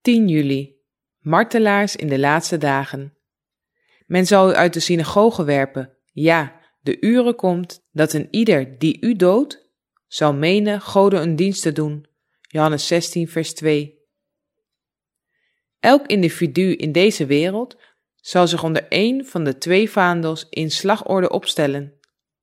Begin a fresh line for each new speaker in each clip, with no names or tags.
10 juli. Martelaars in de laatste dagen. Men zal u uit de synagoge werpen. Ja, de uren komt dat een ieder die u doodt, zal menen Goden een dienst te doen. Johannes 16 vers 2. Elk individu in deze wereld zal zich onder één van de 2 vaandels in slagorde opstellen.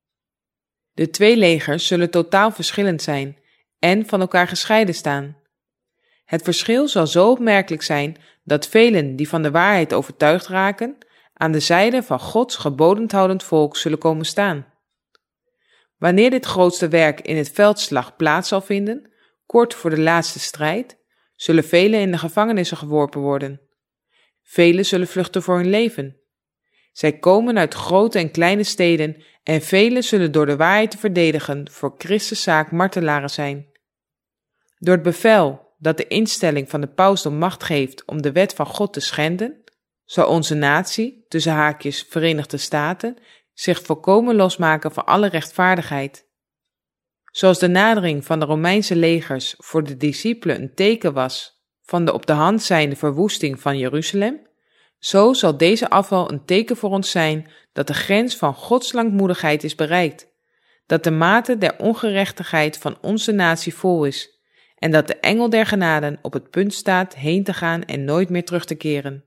De 2 legers zullen totaal verschillend zijn en van elkaar gescheiden staan. Het verschil zal zo opmerkelijk zijn dat velen die van de waarheid overtuigd raken, aan de zijde van Gods gebodendhoudend volk zullen komen staan. Wanneer dit grootste werk in het veldslag plaats zal vinden, kort voor de laatste strijd, zullen velen in de gevangenissen geworpen worden. Velen zullen vluchten voor hun leven. Zij komen uit grote en kleine steden en velen zullen door de waarheid te verdedigen voor Christus zaak martelaren zijn. Door het bevel dat de instelling van de pausdom macht geeft om de wet van God te schenden, zal onze natie, tussen haakjes Verenigde Staten, zich volkomen losmaken van alle rechtvaardigheid. Zoals de nadering van de Romeinse legers voor de discipelen een teken was van de op de hand zijnde verwoesting van Jeruzalem, zo zal deze afval een teken voor ons zijn dat de grens van Gods langmoedigheid is bereikt, dat de mate der ongerechtigheid van onze natie vol is en dat de engel der genaden op het punt staat heen te gaan en nooit meer terug te keren.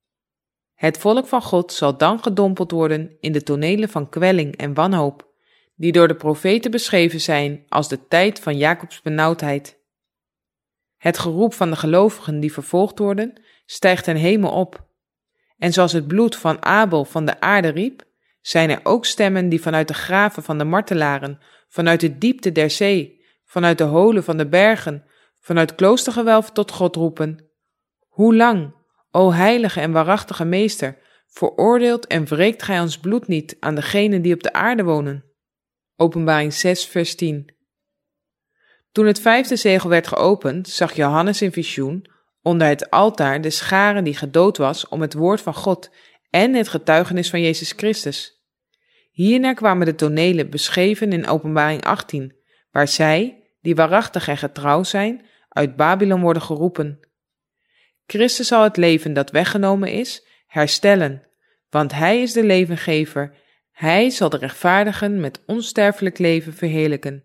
Het volk van God zal dan gedompeld worden in de tonelen van kwelling en wanhoop, die door de profeten beschreven zijn als de tijd van Jacobs benauwdheid. Het geroep van de gelovigen die vervolgd worden, stijgt ten hemel op. En zoals het bloed van Abel van de aarde riep, zijn er ook stemmen die vanuit de graven van de martelaren, vanuit de diepte der zee, vanuit de holen van de bergen, vanuit kloostergewelven tot God roepen: Hoe lang, o heilige en waarachtige meester, veroordeelt en wreekt gij ons bloed niet aan degenen die op de aarde wonen? Openbaring 6 vers 10. Toen het 5e zegel werd geopend, zag Johannes in visioen onder het altaar de schare die gedood was om het woord van God en het getuigenis van Jezus Christus. Hierna kwamen de tonelen beschreven in Openbaring 18, waar zij, die waarachtig en getrouw zijn, uit Babylon worden geroepen. Christus zal het leven dat weggenomen is, herstellen, want Hij is de levengever. Hij zal de rechtvaardigen met onsterfelijk leven verheerlijken.